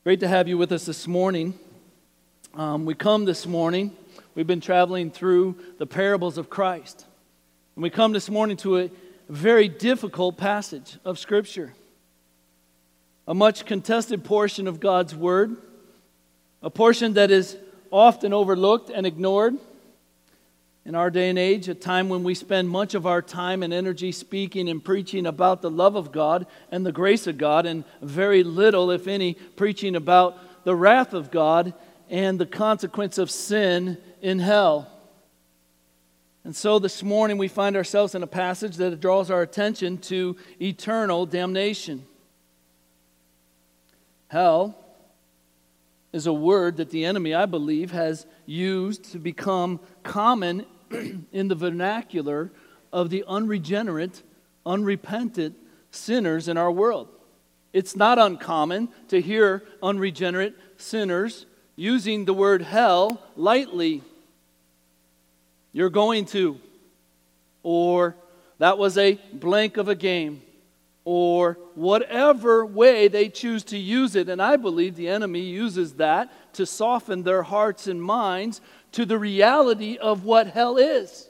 Great to have you with us this morning. We come this morning, we've been traveling through the parables of Christ. And we come this morning to a very difficult passage of Scripture. A much contested portion of God's Word. A portion that is often overlooked and ignored. In our day and age, a time when we spend much of our time and energy speaking and preaching about the love of God and the grace of God, and very little, if any, preaching about the wrath of God and the consequence of sin in hell. And so this morning we find ourselves in a passage that draws our attention to eternal damnation. Hell is a word that the enemy, I believe, has used to become common in the vernacular of the unregenerate, unrepentant sinners in our world. It's not uncommon to hear unregenerate sinners using the word hell lightly. You're going to, or that was a blank of a game, or whatever way they choose to use it. And I believe the enemy uses that to soften their hearts and minds to the reality of what hell is.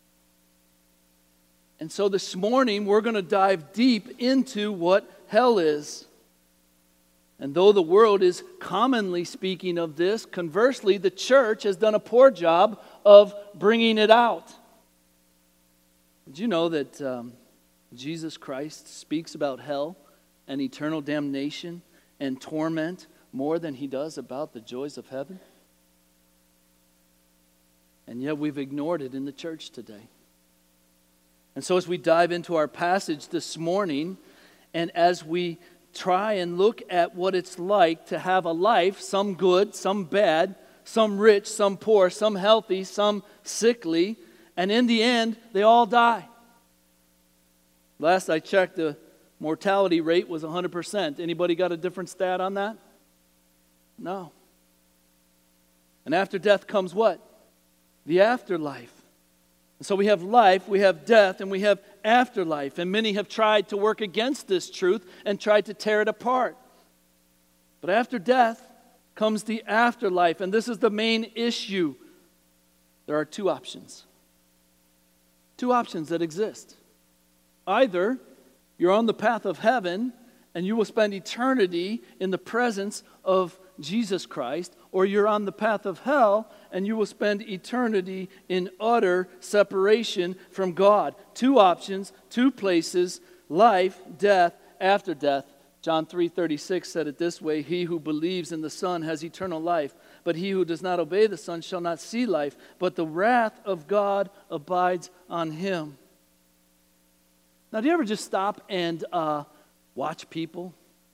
And so this morning we're going to dive deep into what hell is. And though the world is commonly speaking of this, conversely, the church has done a poor job of bringing it out. Did you know that Jesus Christ speaks about hell and eternal damnation and torment more than he does about the joys of heaven? And yet we've ignored it in the church today. And so as we dive into our passage this morning, and as we try and look at what it's like to have a life, some good, some bad, some rich, some poor, some healthy, some sickly, and in the end, they all die. Last I checked, the mortality rate was 100%. Anybody got a different stat on that? No. And after death comes what? The afterlife. And so we have life, we have death, and we have afterlife. And many have tried to work against this truth and tried to tear it apart. But after death comes the afterlife, and this is the main issue. There are two options. Two options that exist. Either you're on the path of heaven and you will spend eternity in the presence of Jesus Christ, or you're on the path of hell and you will spend eternity in utter separation from God. Two options, two places, life, death, after death. John 3:36 said it this way: "He who believes in the Son has eternal life, but he who does not obey the Son shall not see life, but the wrath of God abides on him." Now, do you ever just stop and watch people?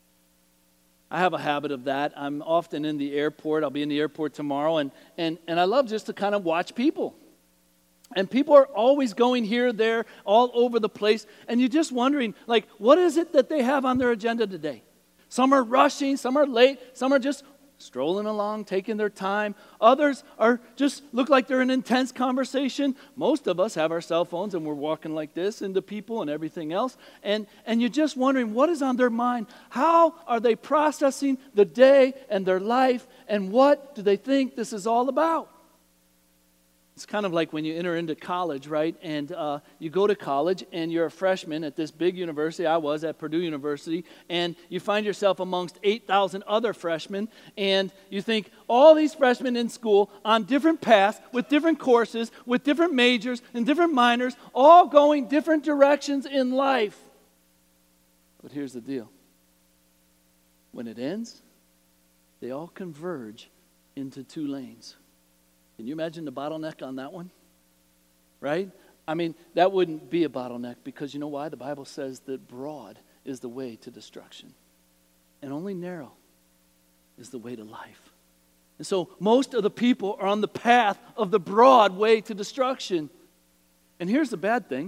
I have a habit of that. I'm often in the airport. I'll be in the airport tomorrow, and I love just to kind of watch people. And people are always going here, there, all over the place, and you're just wondering, like, what is it that they have on their agenda today? Some are rushing, some are late, some are just strolling along, taking their time. Others are just look like they're in intense conversation. Most of us have our cell phones and we're walking like this into people and everything else. And you're just wondering what is on their mind. How are they processing the day and their life, and what do they think this is all about? It's kind of like when you enter into college, right? And you go to college and you're a freshman at this big university. I was at Purdue University. And you find yourself amongst 8,000 other freshmen. And you think all these freshmen in school on different paths, with different courses, with different majors and different minors, all going different directions in life. But here's the deal. When it ends, they all converge into two lanes. Can you imagine the bottleneck on that one? Right? I mean, that wouldn't be a bottleneck, because you know why? The Bible says that broad is the way to destruction, and only narrow is the way to life. And so most of the people are on the path of the broad way to destruction. And here's the bad thing.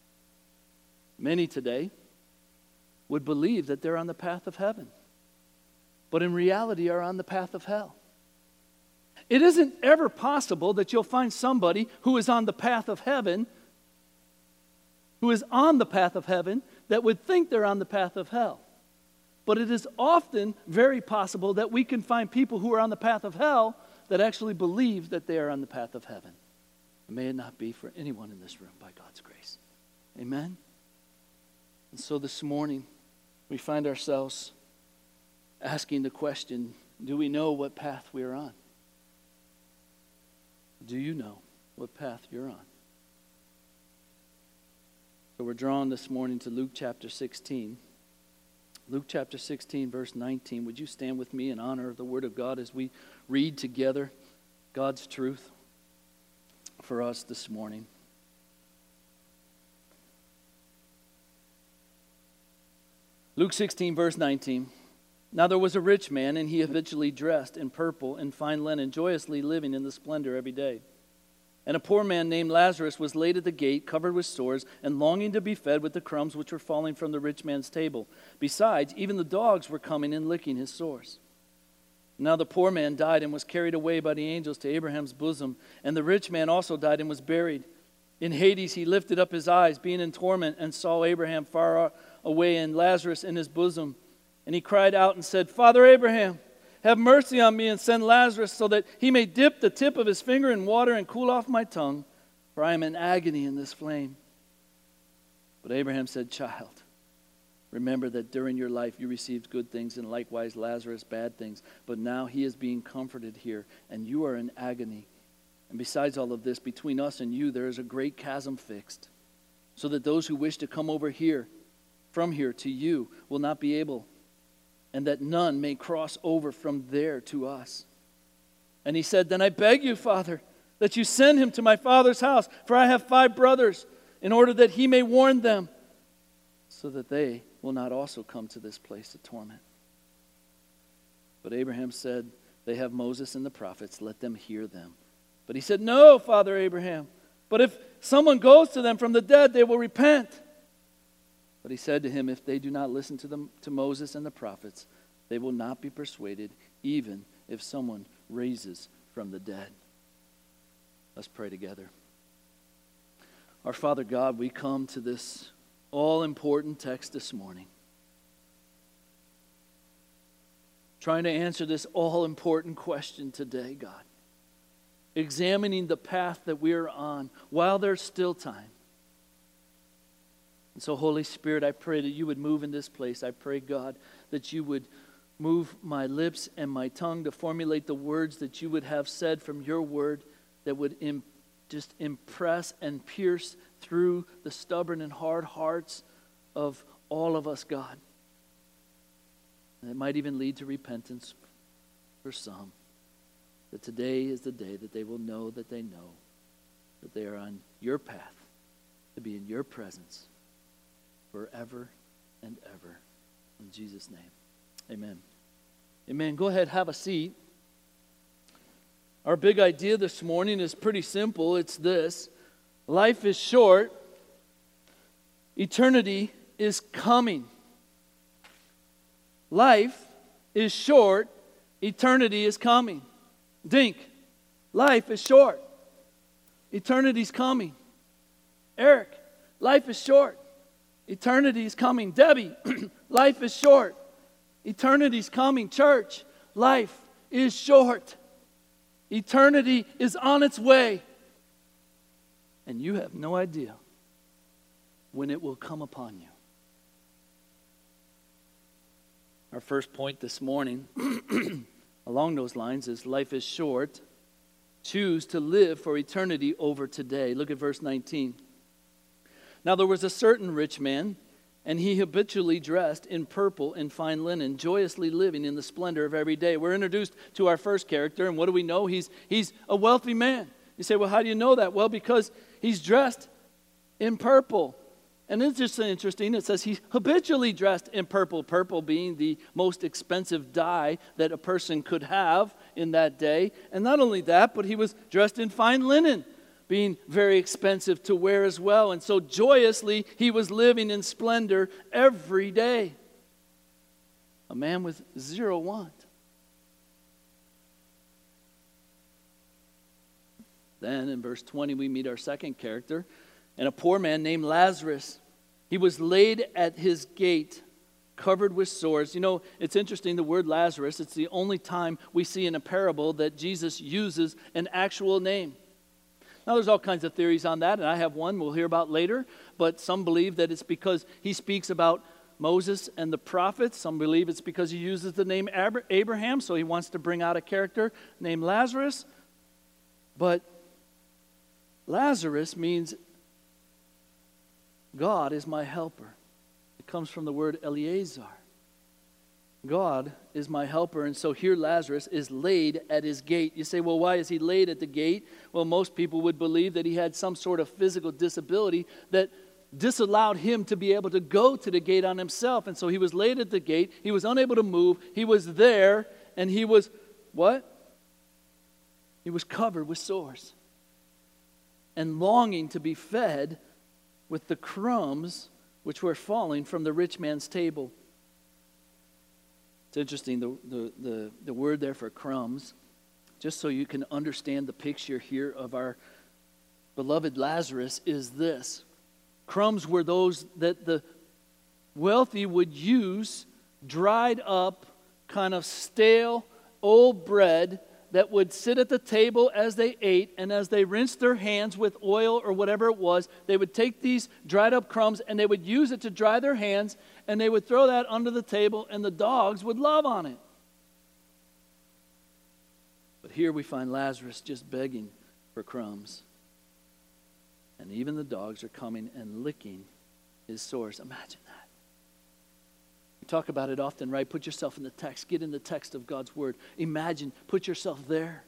Many today would believe that they're on the path of heaven, but in reality are on the path of hell. It isn't ever possible that you'll find somebody who is on the path of heaven, that would think they're on the path of hell. but it is often very possible that we can find people who are on the path of hell that actually believe that they are on the path of heaven. And may it not be for anyone in this room by God's grace. Amen? And so this morning, we find ourselves asking the question, do we know what path we are on? Do you know what path you're on? So we're drawn this morning to Luke chapter 16. Luke chapter 16, verse 19. Would you stand with me in honor of the Word of God as we read together God's truth for us this morning? Luke 16, verse 19. Now there was a rich man, and he habitually dressed in purple and fine linen, joyously living in the splendor every day. And a poor man named Lazarus was laid at the gate, covered with sores, and longing to be fed with the crumbs which were falling from the rich man's table. Besides, even the dogs were coming and licking his sores. Now the poor man died and was carried away by the angels to Abraham's bosom. And the rich man also died and was buried. In Hades he lifted up his eyes, being in torment, and saw Abraham far away and Lazarus in his bosom. And he cried out and said, Father Abraham, have mercy on me and send Lazarus so that he may dip the tip of his finger in water and cool off my tongue, for I am in agony in this flame. But Abraham said, Child, remember that during your life you received good things, and likewise Lazarus bad things. But now he is being comforted here, and you are in agony. And besides all of this, between us and you there is a great chasm fixed, so that those who wish to come over here, from here to you, will not be able, and that none may cross over from there to us. And he said, Then I beg you, Father, that you send him to my father's house, for I have 5 brothers, in order that he may warn them, so that they will not also come to this place of torment. But Abraham said, They have Moses and the prophets, let them hear them. But he said, No, Father Abraham, but if someone goes to them from the dead, they will repent. But he said to him, If they do not listen to Moses and the prophets, they will not be persuaded, even if someone raises from the dead. Let's pray together. Our Father God, we come to this all-important text this morning, trying to answer this all-important question today, God. Examining the path that we are on while there's still time. And so, Holy Spirit, I pray that you would move in this place. I pray, God, that you would move my lips and my tongue to formulate the words that you would have said from your word that would just impress and pierce through the stubborn and hard hearts of all of us, God. And it might even lead to repentance for some. That today is the day that they will know that they are on your path to be in your presence forever and ever. In Jesus' name, amen. Amen. Go ahead, have a seat. Our big idea this morning is pretty simple. It's this: life is short, eternity is coming. Life is short, eternity is coming. Dink, life is short, eternity's coming. Eric, life is short, eternity's coming. Debbie, life is short, eternity's coming. Church, life is short, eternity is on its way, and you have no idea when it will come upon you. Our first point this morning along those lines is life is short. Choose to live for eternity over today. Look at verse 19. Now there was a certain rich man, and he habitually dressed in purple and fine linen, joyously living in the splendor of every day. We're introduced to our first character, and what do we know? He's a wealthy man. You say, well, how do you know that? Well, because he's dressed in purple. And it's just interesting, it says he habitually dressed in purple, purple being the most expensive dye that a person could have in that day. And not only that, but he was dressed in fine linen, being very expensive to wear as well. And so joyously, he was living in splendor every day. A man with zero want. Then in verse 20, we meet our second character, and a poor man named Lazarus. He was laid at his gate, covered with sores. You know, it's interesting, the word Lazarus, it's the only time we see in a parable that Jesus uses an actual name. Now, there's all kinds of theories on that, and I have one we'll hear about later, but some believe that it's because he speaks about Moses and the prophets. Some believe it's because he uses the name Abraham, so he wants to bring out a character named Lazarus. But Lazarus means God is my helper. It comes from the word Eleazar. God is my helper. And so here Lazarus is laid at his gate. You say, well, why is he laid at the gate? Well, most people would believe that he had some sort of physical disability that disallowed him to be able to go to the gate on himself. And so he was laid at the gate. He was unable to move. He was there, and he was, what? He was covered with sores and longing to be fed with the crumbs which were falling from the rich man's table. It's interesting, the word there for crumbs, just so you can understand the picture here of our beloved Lazarus, is this. Crumbs were those that the wealthy would use, dried up, kind of stale, old bread that would sit at the table as they ate, and as they rinsed their hands with oil or whatever it was, they would take these dried up crumbs and they would use it to dry their hands, and they would throw that under the table, and the dogs would love on it. But here we find Lazarus just begging for crumbs. And even the dogs are coming and licking his sores. Imagine that. We talk about it often, right? Put yourself in the text. Get in the text of God's word. Imagine. Put yourself there.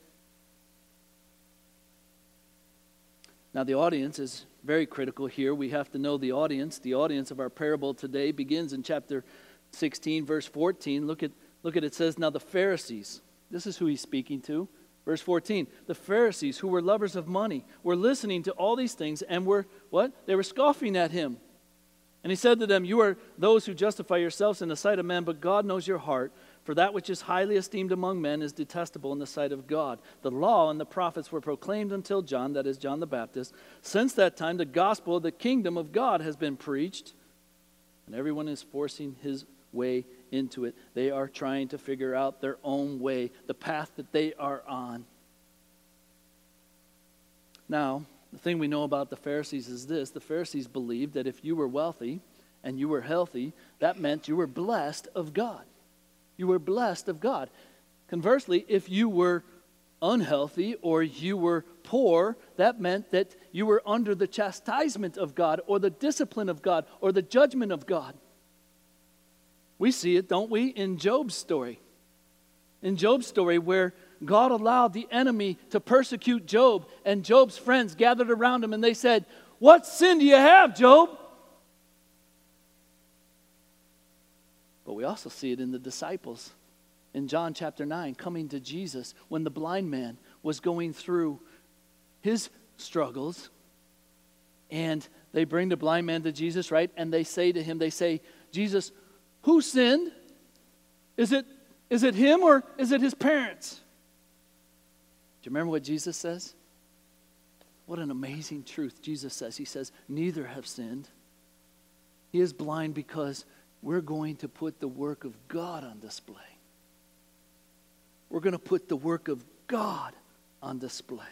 Now, the audience is very critical here. We have to know the audience. The audience of our parable today begins in chapter 16, verse 14. Look at it says, now the Pharisees. This is who he's speaking to. Verse 14, the Pharisees, who were lovers of money, were listening to all these things and were, what? They were scoffing at him. And he said to them, you are those who justify yourselves in the sight of men, but God knows your heart. For that which is highly esteemed among men is detestable in the sight of God. The law and the prophets were proclaimed until John, that is John the Baptist. Since that time, the gospel of the kingdom of God has been preached, and everyone is forcing his way into it. They are trying to figure out their own way, the path that they are on. Now, the thing we know about the Pharisees is this. The Pharisees believed that if you were wealthy and you were healthy, that meant you were blessed of God. You were blessed of God. Conversely, if you were unhealthy or you were poor, that meant that you were under the chastisement of God or the discipline of God or the judgment of God. We see it, don't we, in Job's story. In Job's story, where God allowed the enemy to persecute Job, and Job's friends gathered around him and they said, what sin do you have, Job? But we also see it in the disciples. In John chapter 9, coming to Jesus when the blind man was going through his struggles. And they bring the blind man to Jesus, right? And they say to him, Jesus, who sinned? Is it him or is it his parents? Do you remember what Jesus says? What an amazing truth Jesus says. He says, neither have sinned. He is blind because we're going to put the work of God on display. We're going to put the work of God on display.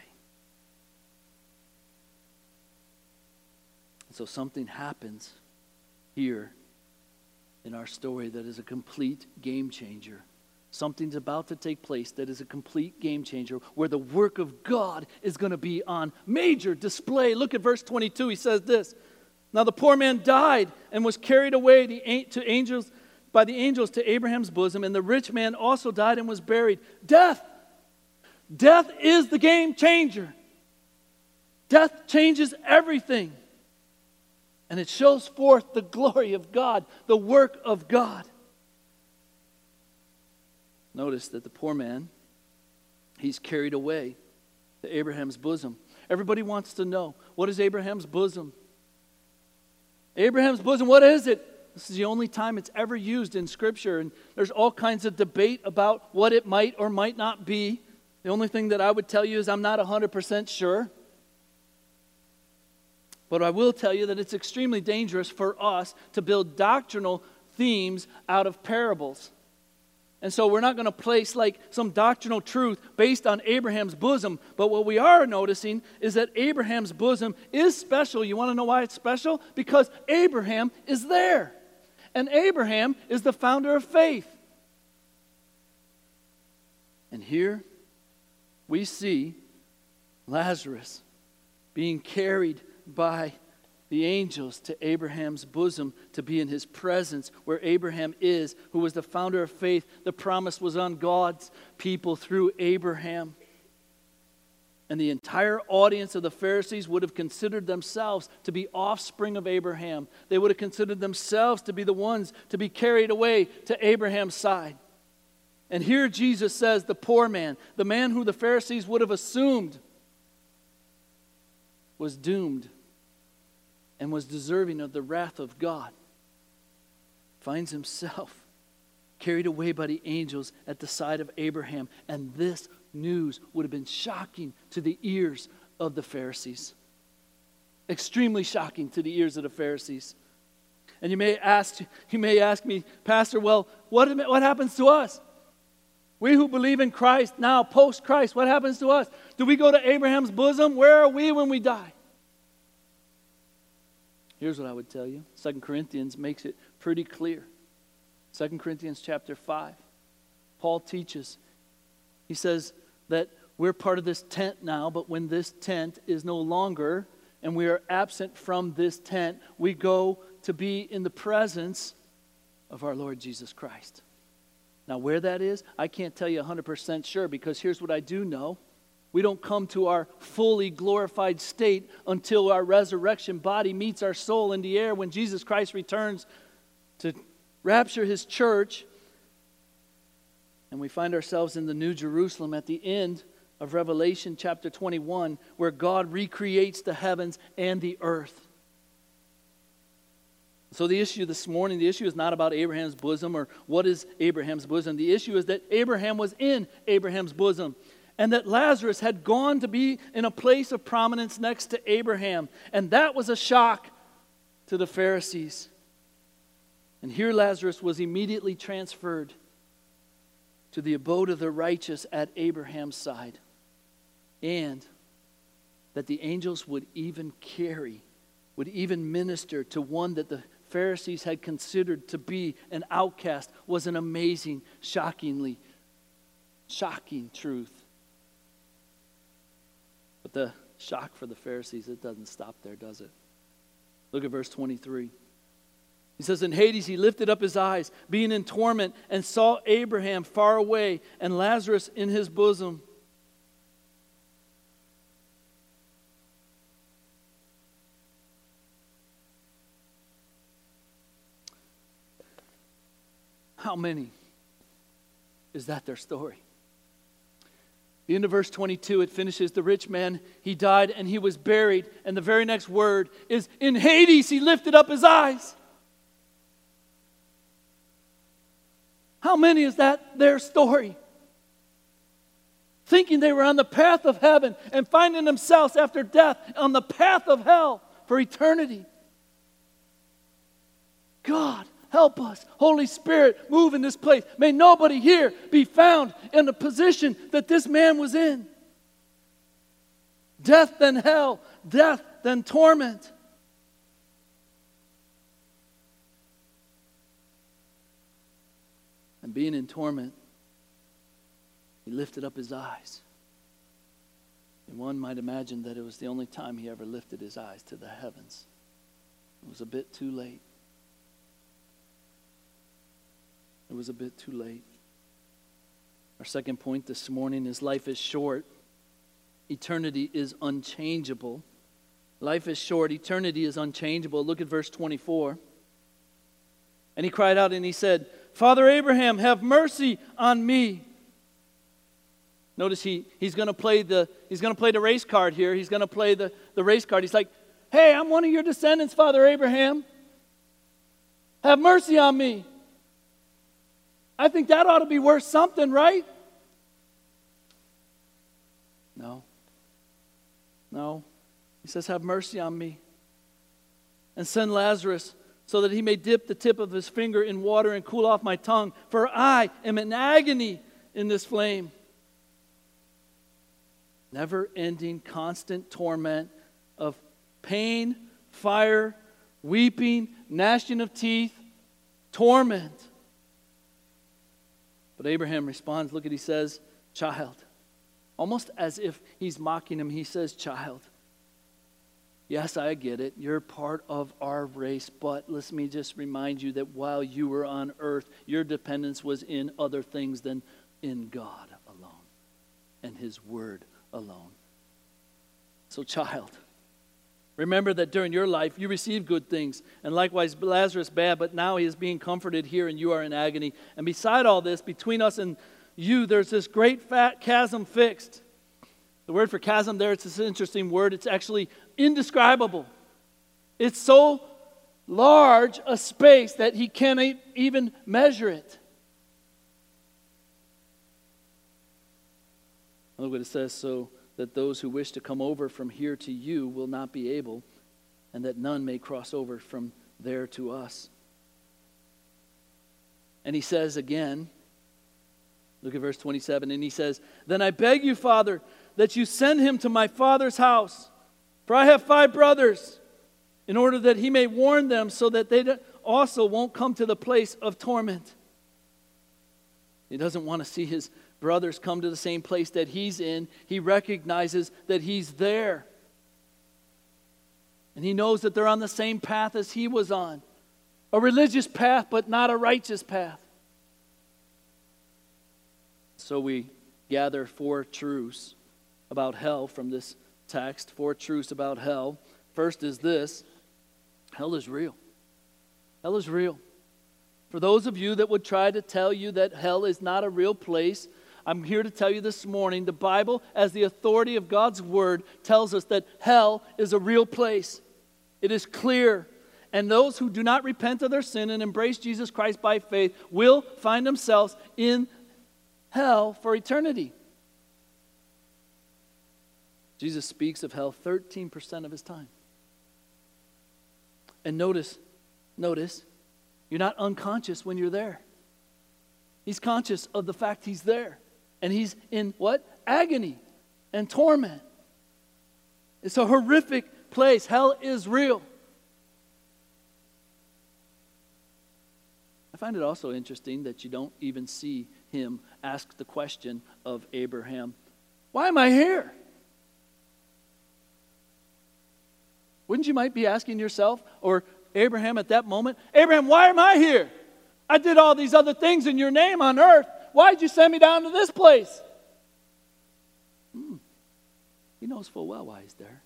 And so something happens here in our story that is a complete game changer. Something's about to take place that is a complete game changer where the work of God is going to be on major display. Look at verse 22. He says this. Now the poor man died and was carried away by the angels to Abraham's bosom, and the rich man also died and was buried. Death is the game changer. Death changes everything. And it shows forth the glory of God, the work of God. Notice that the poor man, he's carried away to Abraham's bosom. Everybody wants to know, what is Abraham's bosom? Abraham's bosom, what is it? This is the only time it's ever used in Scripture, and there's all kinds of debate about what it might or might not be. The only thing that I would tell you is I'm not 100% sure. But I will tell you that it's extremely dangerous for us to build doctrinal themes out of parables. And so we're not going to place like some doctrinal truth based on Abraham's bosom. But what we are noticing is that Abraham's bosom is special. You want to know why it's special? Because Abraham is there. And Abraham is the founder of faith. And here we see Lazarus being carried by the angels to Abraham's bosom to be in his presence where Abraham is, who was the founder of faith. The promise was on God's people through Abraham. And the entire audience of the Pharisees would have considered themselves to be offspring of Abraham. They would have considered themselves to be the ones to be carried away to Abraham's side. And here Jesus says the poor man, the man who the Pharisees would have assumed was doomed and was deserving of the wrath of God, finds himself carried away by the angels at the side of Abraham. And this news would have been shocking to the ears of the Pharisees. Extremely shocking to the ears of the Pharisees. And you may ask me, Pastor, well, what happens to us? We who believe in Christ now, post-Christ, what happens to us? Do we go to Abraham's bosom? Where are we when we die? Here's what I would tell you. 2 Corinthians makes it pretty clear. 2 Corinthians chapter 5. Paul teaches. He says that we're part of this tent now, but when this tent is no longer and we are absent from this tent, we go to be in the presence of our Lord Jesus Christ. Now, where that is, I can't tell you 100% sure, because here's what I do know. We don't come to our fully glorified state until our resurrection body meets our soul in the air when Jesus Christ returns to rapture his church. And we find ourselves in the New Jerusalem at the end of Revelation chapter 21, where God recreates the heavens and the earth. So the issue this morning, the issue is not about Abraham's bosom or what is Abraham's bosom. The issue is that Abraham was in Abraham's bosom, and that Lazarus had gone to be in a place of prominence next to Abraham. And that was a shock to the Pharisees. And here Lazarus was immediately transferred to the abode of the righteous at Abraham's side. And that the angels would even minister to one that the Pharisees had considered to be an outcast was an amazing, shocking truth. But the shock for the Pharisees, it doesn't stop there, does it? Look at verse 23. He says, in Hades he lifted up his eyes, being in torment, and saw Abraham far away and Lazarus in his bosom. How many is that their story? The end of verse 22, it finishes, the rich man, he died and he was buried. And the very next word is, in Hades he lifted up his eyes. How many is that their story? Thinking they were on the path of heaven and finding themselves after death on the path of hell for eternity. God, help us. Holy Spirit, move in this place. May nobody here be found in the position that this man was in. Death then hell, death then torment. And being in torment, he lifted up his eyes. And one might imagine that it was the only time he ever lifted his eyes to the heavens. It was a bit too late. It was a bit too late. Our second point this morning is life is short. Eternity is unchangeable. Life is short. Eternity is unchangeable. Look at verse 24. And he cried out and he said, Father Abraham, have mercy on me. Notice he's going to play the race card here. He's going to play the race card. He's like, hey, I'm one of your descendants, Father Abraham. Have mercy on me. I think that ought to be worth something, right? No. He says, have mercy on me. And send Lazarus so that he may dip the tip of his finger in water and cool off my tongue, for I am in agony in this flame. Never-ending, constant torment of pain, fire, weeping, gnashing of teeth, torment. But Abraham responds, look what he says, child. Almost as if he's mocking him, he says, child. Yes, I get it. You're part of our race, but let me just remind you that while you were on earth, your dependence was in other things than in God alone and His Word alone. So, child, remember that during your life you received good things, and likewise Lazarus bad, but now he is being comforted here and you are in agony. And beside all this, between us and you, there's this great fat chasm fixed. The word for chasm there, it's this interesting word. It's actually indescribable. It's so large a space that he can't even measure it. Look what it says, so that those who wish to come over from here to you will not be able, and that none may cross over from there to us. And he says again, look at verse 27, and he says, then I beg you, Father, that you send him to my father's house, for I have 5 brothers, in order that he may warn them so that they also won't come to the place of torment. He doesn't want to see his brothers come to the same place that he's in. He recognizes that he's there. And he knows that they're on the same path as he was on. A religious path, but not a righteous path. So we gather 4 truths about hell from this text. 4 truths about hell. First is this: hell is real. Hell is real. For those of you that would try to tell you that hell is not a real place, I'm here to tell you this morning, the Bible, as the authority of God's Word, tells us that hell is a real place. It is clear. And those who do not repent of their sin and embrace Jesus Christ by faith will find themselves in hell for eternity. Jesus speaks of hell 13% of his time. And notice, you're not unconscious when you're there. He's conscious of the fact he's there. And he's in what? Agony and torment. It's a horrific place. Hell is real. I find it also interesting that you don't even see him ask the question of Abraham, why am I here? Wouldn't you might be asking yourself, or Abraham at that moment, Abraham, why am I here? I did all these other things in your name on earth. Why'd you send me down to this place? He knows full well why he's there.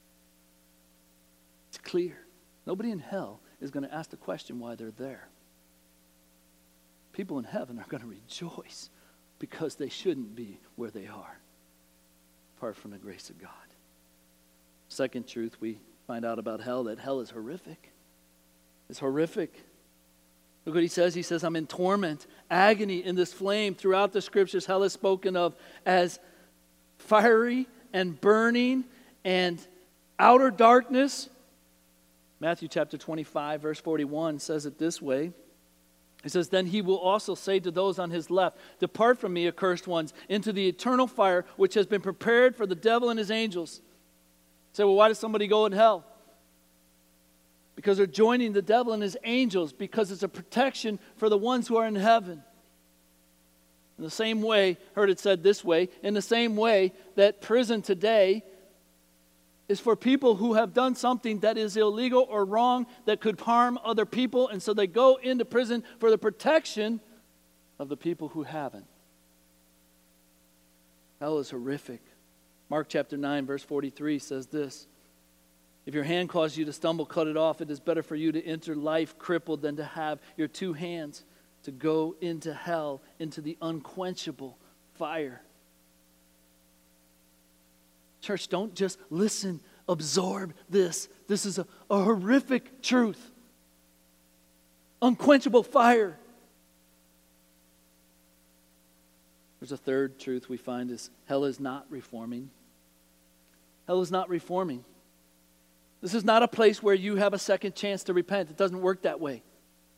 It's clear. Nobody in hell is going to ask the question why they're there. People in heaven are going to rejoice because they shouldn't be where they are, apart from the grace of God. Second truth we find out about hell, that hell is horrific. It's horrific. Look what he says. He says, I'm in torment, agony in this flame. Throughout the scriptures, hell is spoken of as fiery and burning and outer darkness. Matthew chapter 25, verse 41 says it this way. He says, then he will also say to those on his left, depart from me, accursed ones, into the eternal fire, which has been prepared for the devil and his angels. You say, well, why does somebody go in hell? Because they're joining the devil and his angels, because it's a protection for the ones who are in heaven. In the same way, heard it said this way, in the same way that prison today is for people who have done something that is illegal or wrong that could harm other people, and so they go into prison for the protection of the people who haven't. Hell is horrific. Mark chapter 9, verse 43 says this, if your hand causes you to stumble, cut it off. It is better for you to enter life crippled than to have your 2 hands to go into hell, into the unquenchable fire. Church, don't just listen, absorb this. This is a horrific truth. Unquenchable fire. There's a third truth we find is hell is not reforming. Hell is not reforming. This is not a place where you have a second chance to repent. It doesn't work that way.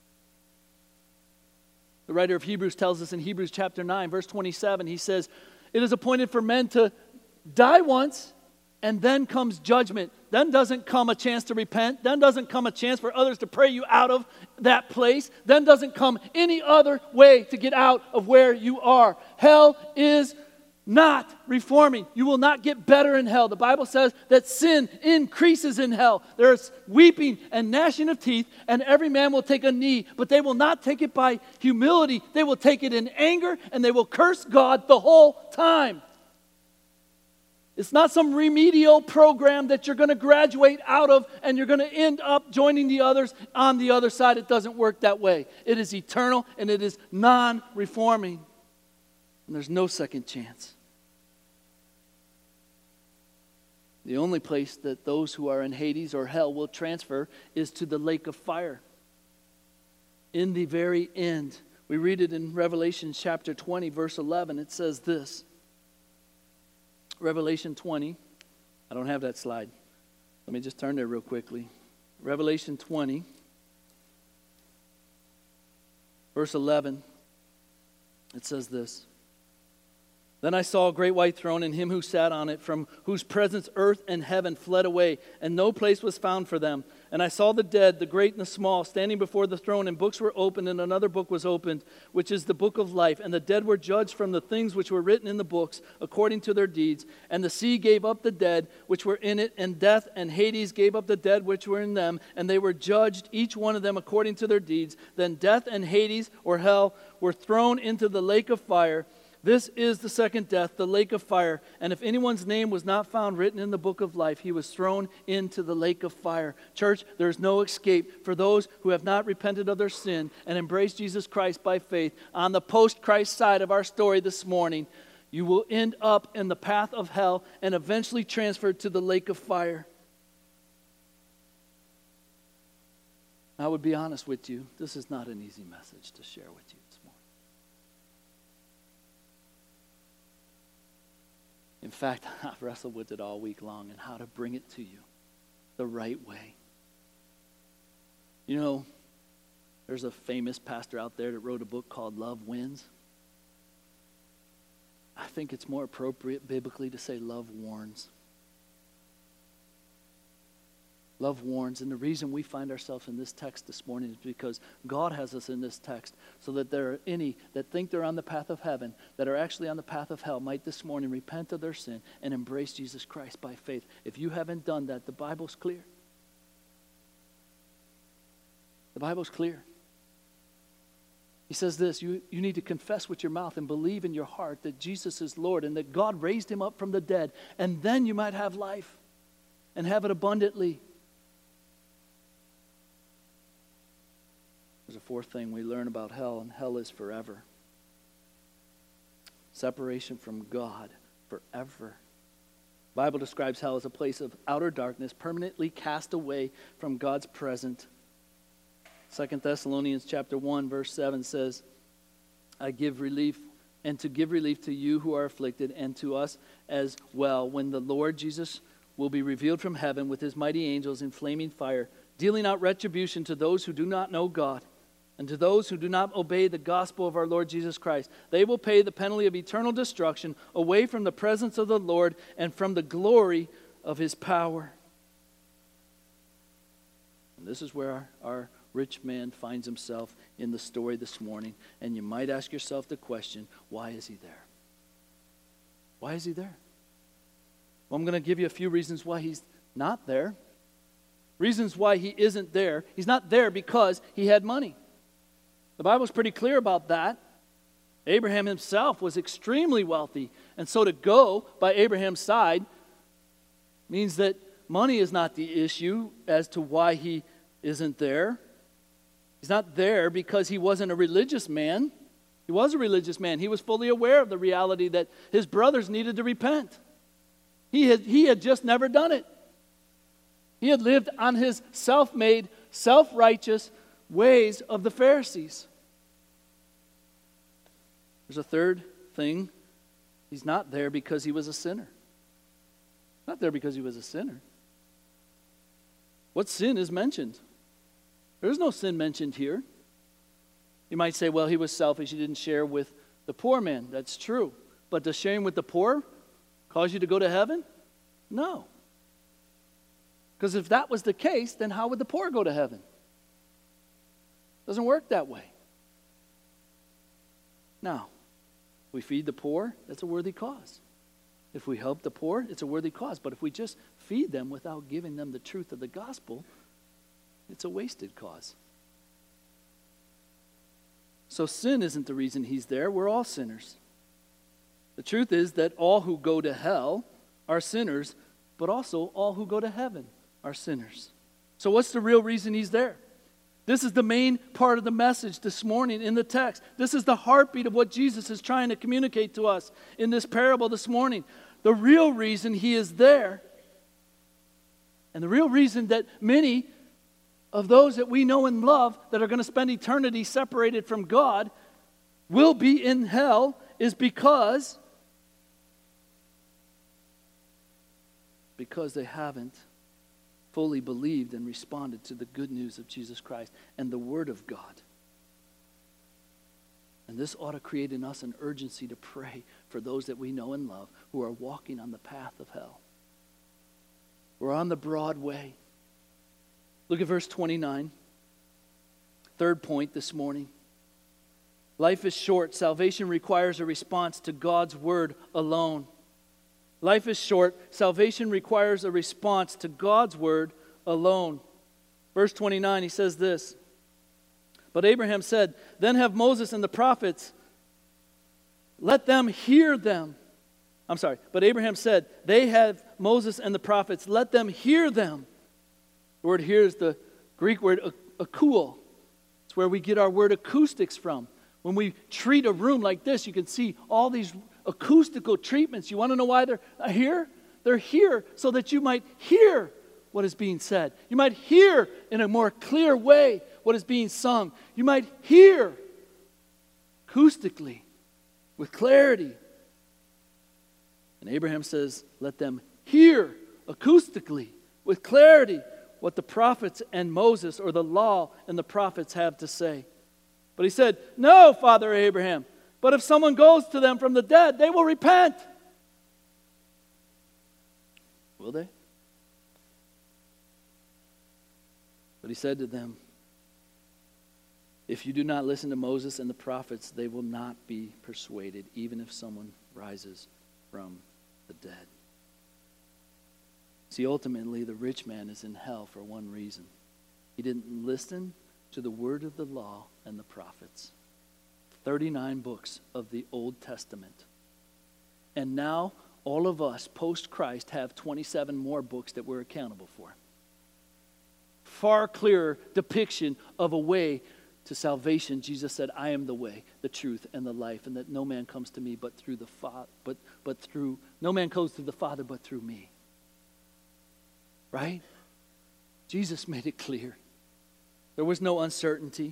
The writer of Hebrews tells us in Hebrews chapter 9, verse 27, he says, "It is appointed for men to die once, and then comes judgment." Then doesn't come a chance to repent. Then doesn't come a chance for others to pray you out of that place. Then doesn't come any other way to get out of where you are. Hell is not reforming. You will not get better in hell. The Bible says that sin increases in hell. There's weeping and gnashing of teeth, and every man will take a knee, but they will not take it by humility. They will take it in anger, and they will curse God the whole time. It's not some remedial program that you're going to graduate out of and you're going to end up joining the others on the other side. It doesn't work that way. It is eternal, and it is non-reforming. And there's no second chance. The only place that those who are in Hades or hell will transfer is to the lake of fire. In the very end, we read it in Revelation chapter 20, verse 11. It says this. Revelation 20. I don't have that slide. Let me just turn there real quickly. Revelation 20, verse 11. It says this. "Then I saw a great white throne and him who sat on it, from whose presence earth and heaven fled away, and no place was found for them. And I saw the dead, the great and the small, standing before the throne, and books were opened, and another book was opened, which is the book of life. And the dead were judged from the things which were written in the books, according to their deeds. And the sea gave up the dead which were in it, and death and Hades gave up the dead which were in them, and they were judged, each one of them according to their deeds. Then death and Hades, or hell, were thrown into the lake of fire. This is the second death, the lake of fire. And if anyone's name was not found written in the book of life, he was thrown into the lake of fire." Church, there's no escape for those who have not repented of their sin and embraced Jesus Christ by faith. On the post-Christ side of our story this morning, you will end up in the path of hell and eventually transferred to the lake of fire. I would be honest with you, this is not an easy message to share with you this morning. In fact, I've wrestled with it all week long and how to bring it to you the right way. You know, there's a famous pastor out there that wrote a book called Love Wins. I think it's more appropriate biblically to say love warns. Love warns. And the reason we find ourselves in this text this morning is because God has us in this text so that there are any that think they're on the path of heaven, that are actually on the path of hell, might this morning repent of their sin and embrace Jesus Christ by faith. If you haven't done that, the Bible's clear. The Bible's clear. He says this, you need to confess with your mouth and believe in your heart that Jesus is Lord and that God raised him up from the dead, and then you might have life and have it abundantly. There's a fourth thing we learn about hell, and hell is forever. Separation from God forever. The Bible describes hell as a place of outer darkness, permanently cast away from God's presence. 2 Thessalonians chapter 1, verse 7 says, "I give relief, and to give relief to you who are afflicted, and to us as well, when the Lord Jesus will be revealed from heaven with his mighty angels in flaming fire, dealing out retribution to those who do not know God, and to those who do not obey the gospel of our Lord Jesus Christ. They will pay the penalty of eternal destruction away from the presence of the Lord and from the glory of his power." And this is where our rich man finds himself in the story this morning. And you might ask yourself the question, why is he there? Why is he there? Well, I'm going to give you a few reasons why he's not there. Reasons why he isn't there. He's not there because he had money. The Bible's pretty clear about that. Abraham himself was extremely wealthy. And so to go by Abraham's side means that money is not the issue as to why he isn't there. He's not there because he wasn't a religious man. He was a religious man. He was fully aware of the reality that his brothers needed to repent. He had just never done it. He had lived on his self-made, self-righteous ways of the Pharisees. There's a third thing. He's not there because he was a sinner. Not there because he was a sinner. What sin is mentioned? There's no sin mentioned here. You might say, well, he was selfish. He didn't share with the poor man. That's true. But does sharing with the poor cause you to go to heaven? No. Because if that was the case, then how would the poor go to heaven? It doesn't work that way. Now, if we feed the poor, that's a worthy cause. If we help the poor, it's a worthy cause. But if we just feed them without giving them the truth of the gospel, it's a wasted cause. So sin isn't the reason he's there. We're all sinners. The truth is that all who go to hell are sinners, but also all who go to heaven are sinners. So what's the real reason he's there? This is the main part of the message this morning in the text. This is the heartbeat of what Jesus is trying to communicate to us in this parable this morning. The real reason he is there, and the real reason that many of those that we know and love that are going to spend eternity separated from God will be in hell, is because they haven't fully believed and responded to the good news of Jesus Christ and the Word of God. And this ought to create in us an urgency to pray for those that we know and love who are walking on the path of hell. We're on the broad way. Look at verse 29. Third point this morning. Life is short. Salvation requires a response to God's Word alone. Life is short. Salvation requires a response to God's Word alone. Verse 29, he says this. But Abraham said, then have Moses and the prophets, let them hear them. But Abraham said, they have Moses and the prophets, let them hear them. The word here is the Greek word akouo. It's where we get our word acoustics from. When we treat a room like this, you can see all these acoustical treatments. You want to know why they're here? They're here so that you might hear what is being said. You might hear in a more clear way what is being sung. You might hear acoustically with clarity. And Abraham says, let them hear acoustically with clarity what the prophets and Moses, or the law and the prophets, have to say. But he said, no, Father Abraham, but if someone goes to them from the dead, they will repent. Will they? But he said to them, if you do not listen to Moses and the prophets, they will not be persuaded, even if someone rises from the dead. See, ultimately, the rich man is in hell for one reason. He didn't listen to the word of the law and the prophets. 39 books of the Old Testament. And now, all of us, post-Christ, have 27 more books that we're accountable for. Far clearer depiction of a way to salvation. Jesus said, I am the way, the truth, and the life, and that no man comes to me but through the Father, no man comes to the Father but through me. Right? Jesus made it clear. There was no uncertainty.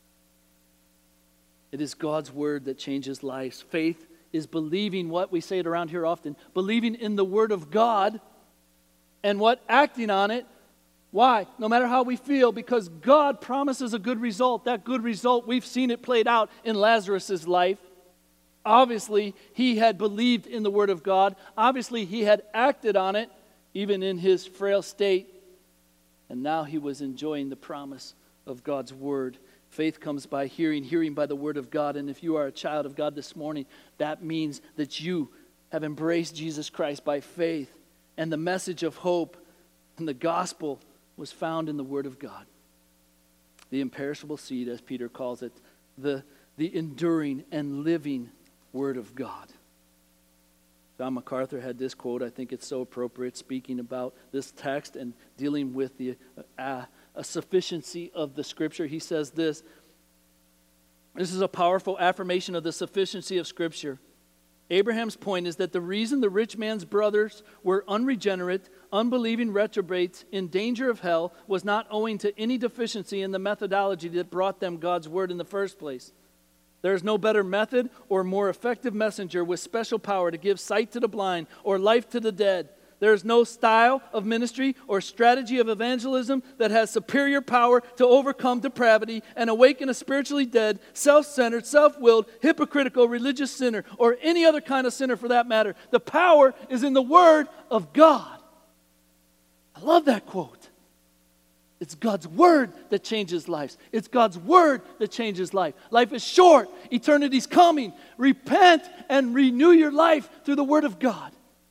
It is God's word that changes lives. Faith is believing what? We say it around here often. Believing in the word of God. And what? Acting on it. Why? No matter how we feel, because God promises a good result. That good result, we've seen it played out in Lazarus' life. Obviously, he had believed in the word of God. Obviously, he had acted on it, even in his frail state. And now he was enjoying the promise of God's word. Faith comes by hearing, hearing by the word of God. And if you are a child of God this morning, that means that you have embraced Jesus Christ by faith. And the message of hope and the gospel was found in the word of God. The imperishable seed, as Peter calls it, the enduring and living word of God. John MacArthur had this quote. I think it's so appropriate, speaking about this text and dealing with the a sufficiency of the Scripture. He says this. This is a powerful affirmation of the sufficiency of Scripture. Abraham's point is that the reason the rich man's brothers were unregenerate, unbelieving reprobates in danger of hell was not owing to any deficiency in the methodology that brought them God's word in the first place. There is no better method or more effective messenger with special power to give sight to the blind or life to the dead There is no style of ministry or strategy of evangelism that has superior power to overcome depravity and awaken a spiritually dead, self-centered, self-willed, hypocritical, religious sinner, or any other kind of sinner for that matter. The power is in the Word of God. I love that quote. It's God's Word that changes lives. It's God's Word that changes life. Life is short. Eternity's coming. Repent and renew your life through the Word of God.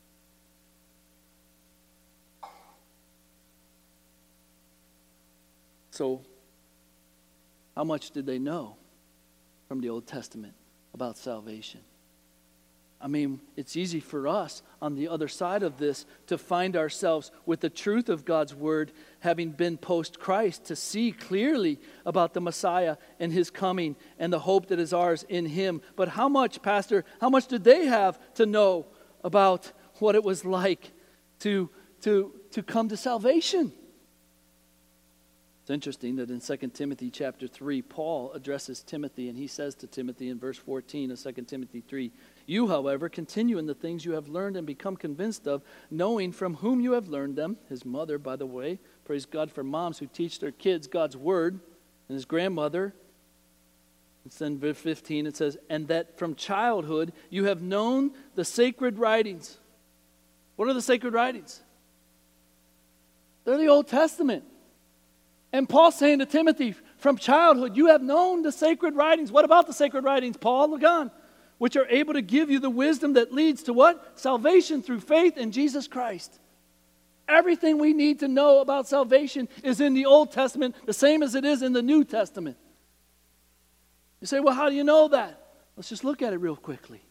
So, how much did they know from the Old Testament about salvation? I mean, it's easy for us on the other side of this to find ourselves with the truth of God's Word, having been post-Christ, to see clearly about the Messiah and His coming and the hope that is ours in Him. But how much, Pastor, how much did they have to know about what it was like to come to salvation? It's interesting that in 2 Timothy chapter 3, Paul addresses Timothy, and he says to Timothy in verse 14 of 2 Timothy 3, "You, however, continue in the things you have learned and become convinced of, knowing from whom you have learned them." His mother, by the way, praise God for moms who teach their kids God's Word, and his grandmother. It's in verse 15, it says, "And that from childhood you have known the sacred writings." What are the sacred writings? They're the Old Testament. And Paul's saying to Timothy, from childhood, you have known the sacred writings. What about the sacred writings, Paul? Look on. Which are able to give you the wisdom that leads to what? Salvation through faith in Jesus Christ. Everything we need to know about salvation is in the Old Testament, the same as it is in the New Testament. You say, well, how do you know that? Let's just look at it real quickly.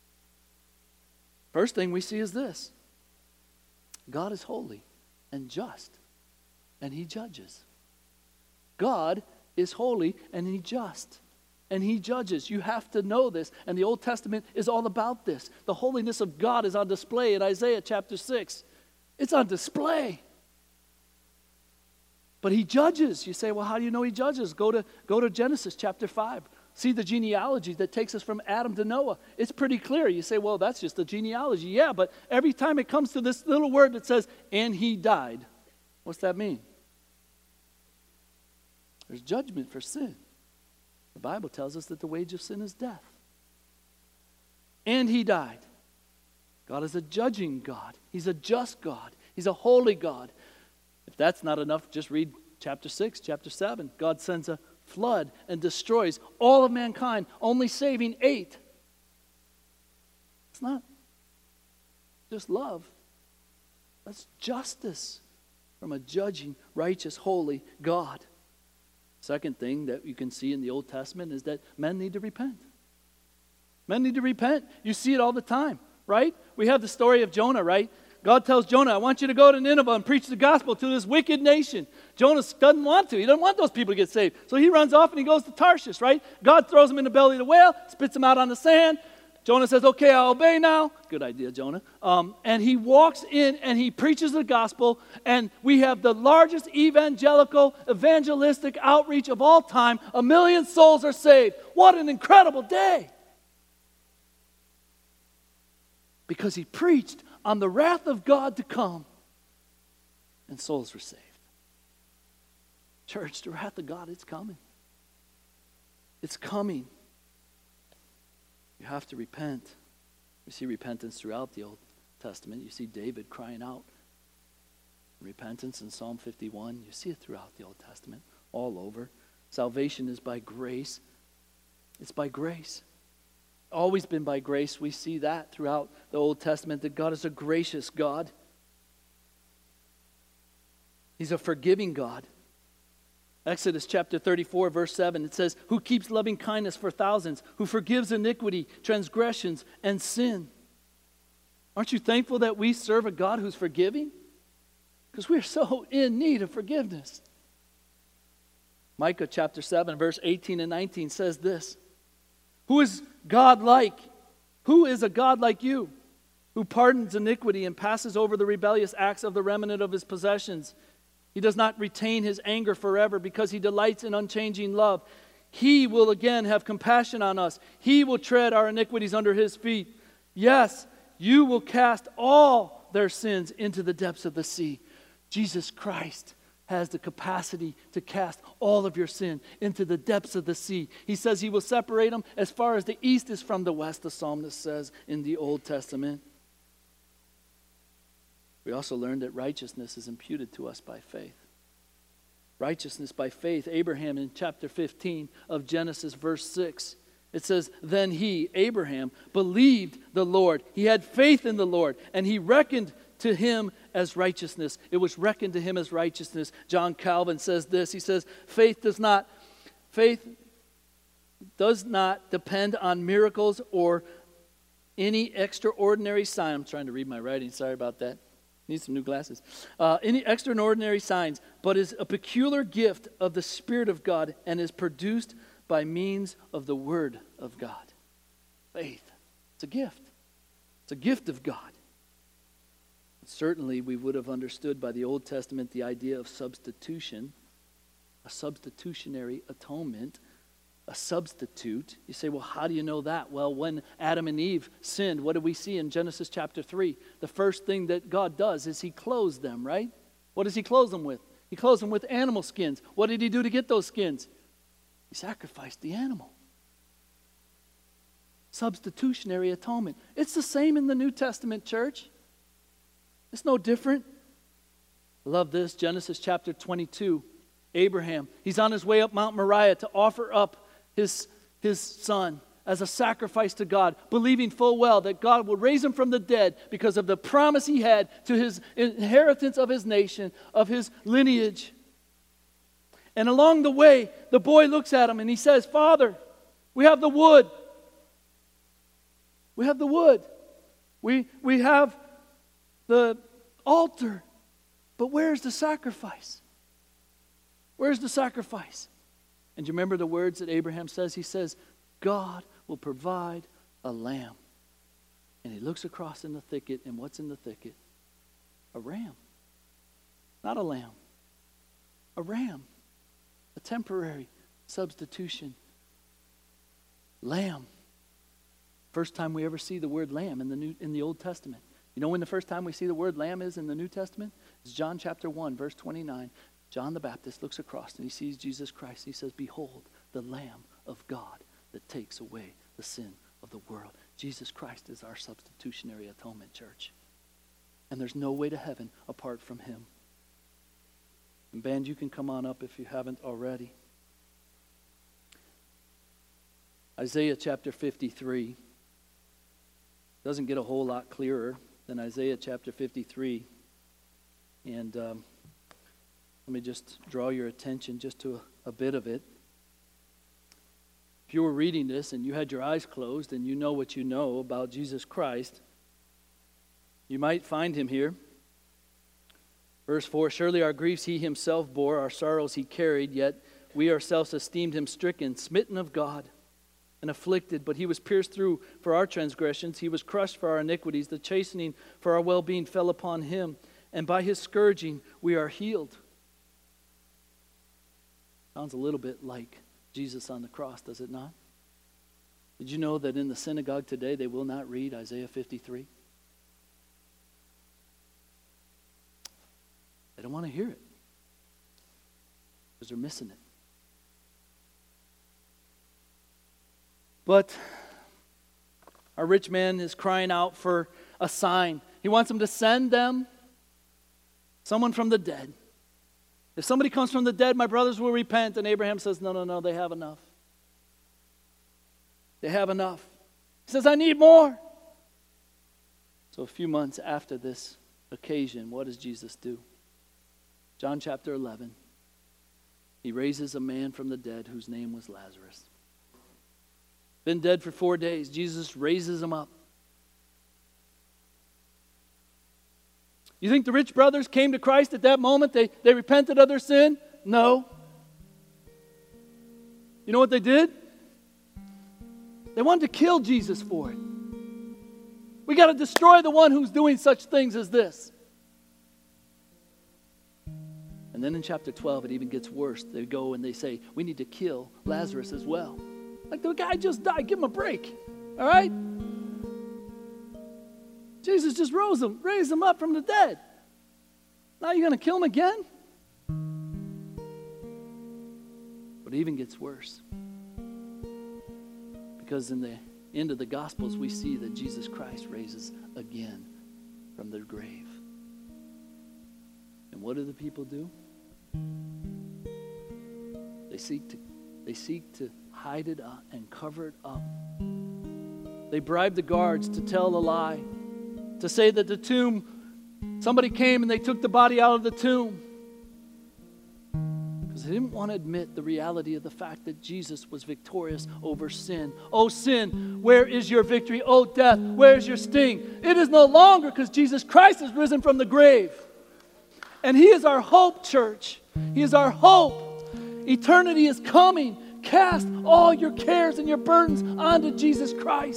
First thing we see is this. God is holy and just, and He judges. God is holy and He's just, and He judges. You have to know this, and the Old Testament is all about this. The holiness of God is on display in Isaiah chapter 6. It's on display. But He judges. You say, well, how do you know He judges? Go to Genesis chapter 5. See the genealogy that takes us from Adam to Noah. It's pretty clear. You say, well, that's just the genealogy. Yeah, but every time it comes to this little word that says, and he died, what's that mean? There's judgment for sin. The Bible tells us that the wage of sin is death. And he died. God is a judging God. He's a just God. He's a holy God. If that's not enough, just read chapter 6, chapter 7. God sends a flood and destroys all of mankind, only saving 8. It's not just love. That's justice from a judging, righteous, holy God. Second thing that you can see in the Old Testament is that men need to repent. Men need to repent. You see it all the time, right? We have the story of Jonah, right? God tells Jonah, I want you to go to Nineveh and preach the gospel to this wicked nation. Jonah doesn't want to. He doesn't want those people to get saved. So he runs off and he goes to Tarshish, right? God throws him in the belly of the whale, spits him out on the sand. Jonah says, okay, I'll obey now. Good idea, Jonah. And he walks in and he preaches the gospel. And we have the largest evangelical, evangelistic outreach of all time. 1 million souls are saved. What an incredible day. Because he preached on the wrath of God to come. And souls were saved. Church, the wrath of God, it's coming. It's coming. You have to repent. You see repentance throughout the Old Testament. You see David crying out repentance in Psalm 51. You see it throughout the Old Testament, all over. Salvation is by grace. It's by grace. Always been by grace. We see that throughout the Old Testament, that God is a gracious God. He's a forgiving God. Exodus chapter 34, verse 7, it says, who keeps loving kindness for thousands, who forgives iniquity, transgressions, and sin. Aren't you thankful that we serve a God who's forgiving? Because we're so in need of forgiveness. Micah chapter 7, verse 18 and 19 says this, who is God like? Who is a God like you, who pardons iniquity and passes over the rebellious acts of the remnant of his possessions? He does not retain his anger forever because he delights in unchanging love. He will again have compassion on us. He will tread our iniquities under his feet. Yes, you will cast all their sins into the depths of the sea. Jesus Christ has the capacity to cast all of your sin into the depths of the sea. He says he will separate them as far as the east is from the west, the psalmist says in the Old Testament. We also learned that righteousness is imputed to us by faith. Righteousness by faith. Abraham in chapter 15 of Genesis, verse 6. It says, then he, Abraham, believed the Lord. He had faith in the Lord, and he reckoned to him as righteousness. It was reckoned to him as righteousness. John Calvin says this. He says, faith does not depend on miracles or any extraordinary sign. I'm trying to read my writing. Sorry about that. Need some new glasses. Any extraordinary signs, but is a peculiar gift of the Spirit of God and is produced by means of the Word of God. Faith. It's a gift. It's a gift of God. Certainly, we would have understood by the Old Testament the idea of substitution, a substitutionary atonement, a substitute. You say, well, how do you know that? Well, when Adam and Eve sinned, what do we see in Genesis chapter 3? The first thing that God does is he clothes them, right? What does he clothe them with? He clothes them with animal skins. What did he do to get those skins? He sacrificed the animal. Substitutionary atonement. It's the same in the New Testament, church. It's no different. I love this. Genesis chapter 22. Abraham, he's on his way up Mount Moriah to offer up his son as a sacrifice to God, believing full well that God would raise him from the dead because of the promise he had to his inheritance of his nation, of his lineage. And along the way, the boy looks at him and he says, Father, we have the wood. We have the wood. We have the altar. But where's the sacrifice? Where's the sacrifice? And do you remember the words that Abraham says? He says, God will provide a lamb. And he looks across in the thicket, and what's in the thicket? A ram. Not a lamb. A ram. A temporary substitution. Lamb. First time we ever see the word lamb in the Old Testament. You know when the first time we see the word lamb is in the New Testament? It's John chapter 1, verse 29. John the Baptist looks across and he sees Jesus Christ. He says, behold, the Lamb of God that takes away the sin of the world. Jesus Christ is our substitutionary atonement, church. And there's no way to heaven apart from him. And band, you can come on up if you haven't already. Isaiah chapter 53 doesn't get a whole lot clearer than Isaiah chapter 53. And let me just draw your attention just to a bit of it. If you were reading this and you had your eyes closed and you know what you know about Jesus Christ, you might find him here. Verse 4, surely our griefs he himself bore, our sorrows he carried, yet we ourselves esteemed him stricken, smitten of God, and afflicted. But he was pierced through for our transgressions, he was crushed for our iniquities, the chastening for our well-being fell upon him, and by his scourging we are healed. Sounds a little bit like Jesus on the cross, does it not? Did you know that in the synagogue today they will not read Isaiah 53? They don't want to hear it because they're missing it. But our rich man is crying out for a sign. He wants them to send them someone from the dead. If somebody comes from the dead, my brothers will repent. And Abraham says, no, they have enough. They have enough. He says, I need more. So a few months after this occasion, what does Jesus do? John chapter 11. He raises a man from the dead whose name was Lazarus. Been dead for 4 days. Jesus raises him up. You think the rich brothers came to Christ at that moment? They repented of their sin? No. You know what they did? They wanted to kill Jesus for it. We got to destroy the one who's doing such things as this. And then in chapter 12, it even gets worse. They go and they say, we need to kill Lazarus as well. Like the guy just died. Give him a break. All right? Jesus just raised him up from the dead. Now you're going to kill him again? But it even gets worse. Because in the end of the Gospels, we see that Jesus Christ raises again from the grave. And what do the people do? They seek to hide it up and cover it up. They bribe the guards to tell a lie, to say that the tomb, somebody came and they took the body out of the tomb. Because they didn't want to admit the reality of the fact that Jesus was victorious over sin. Oh, sin, where is your victory? Oh, death, where is your sting? It is no longer, because Jesus Christ has risen from the grave. And he is our hope, church. He is our hope. Eternity is coming. Cast all your cares and your burdens onto Jesus Christ.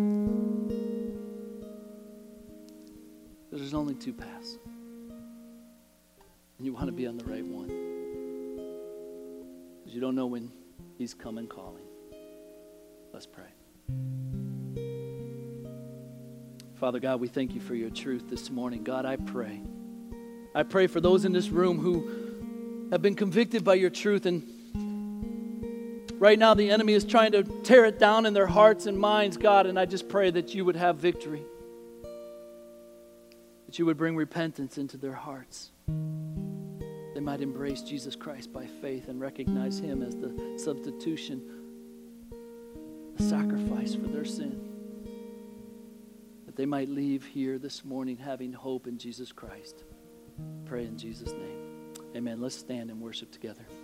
There's only two paths. And you want to be on the right one. Because you don't know when he's coming calling. Let's pray. Father God, we thank you for your truth this morning. God, I pray. I pray for those in this room who have been convicted by your truth, and right now the enemy is trying to tear it down in their hearts and minds, God, and I just pray that you would have victory. That you would bring repentance into their hearts. They might embrace Jesus Christ by faith and recognize him as the substitution, the sacrifice for their sin. That they might leave here this morning having hope in Jesus Christ. Pray in Jesus' name. Amen. Let's stand and worship together.